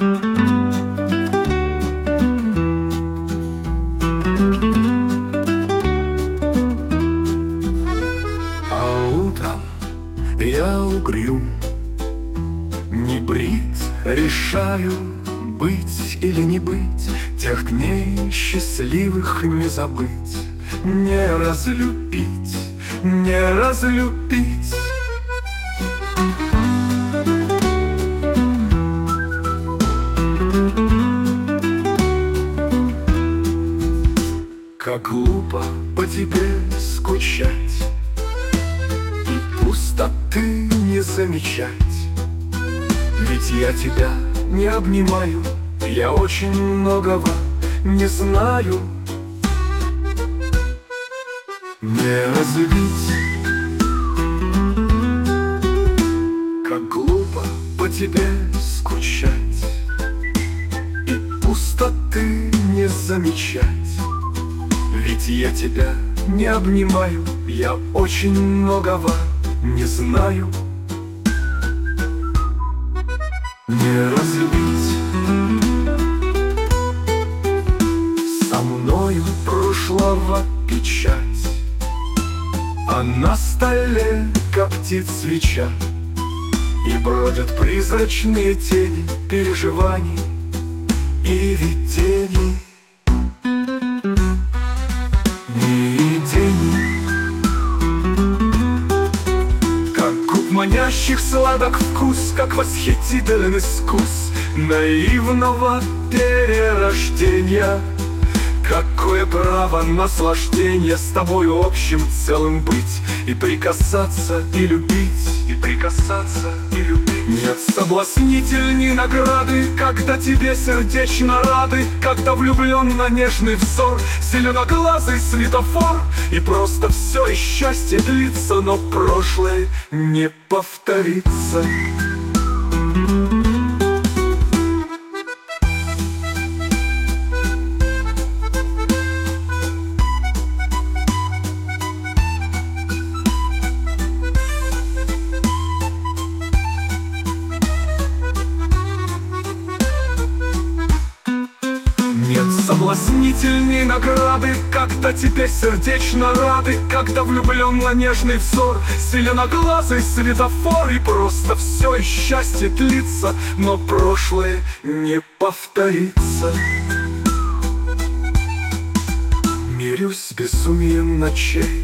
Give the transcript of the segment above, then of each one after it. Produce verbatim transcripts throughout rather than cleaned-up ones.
А утром я угрюм, не брит, решаю, быть или не быть. Тех дней счастливых не забыть, не разлюбить, не разлюбить. Как глупо по тебе скучать и пустоты не замечать. Ведь я тебя не обнимаю, я очень многого не знаю. Не разлюбить. Как глупо по тебе скучать и пустоты не замечать. Ведь я тебя не обнимаю, я очень многого не знаю. Не разлюбить. Со мною прошлого печать, а на столе коптит свеча, и бродят призрачные тени переживаний и видений. Манящих сладок вкус, как восхитителен искус наивного перерождения. Какое право наслаждения с тобою общим целым быть, и прикасаться, и любить, и прикасаться, и любить. Нет соблазнительней награды, когда тебе сердечно рады, когда влюблен на нежный взор зеленоглазый светофор. И просто все, и счастье длится, но прошлое не повторится. Соблазнительней награды, когда тебе сердечно рады, когда влюблен на нежный взор зеленоглазый светофор. И просто все, и счастье длится, но прошлое не повторится. Мирюсь безумием ночей,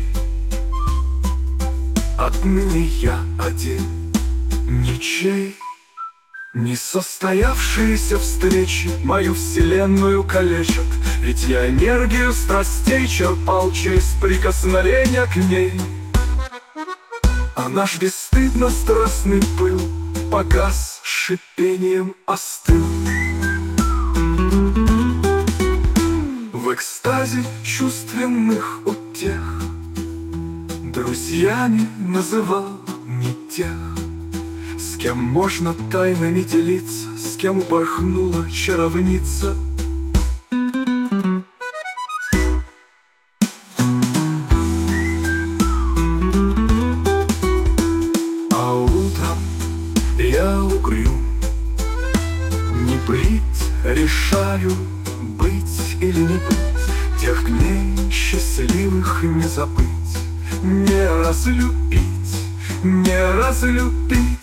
отныне я один, ничей. Несостоявшиеся встречи мою вселенную калечат, ведь я энергию страстей черпал через прикосновения к ней. А наш бесстыдно страстный пыл погас, шипением остыл. В экстазе чувственных утех друзьями называл не тех, с кем можно тайнами делиться, с кем упорхнула чаровница. А утром я угрюм, не брит, решаю, быть или не быть. Тех дней счастливых не забыть, не разлюбить, не разлюбить.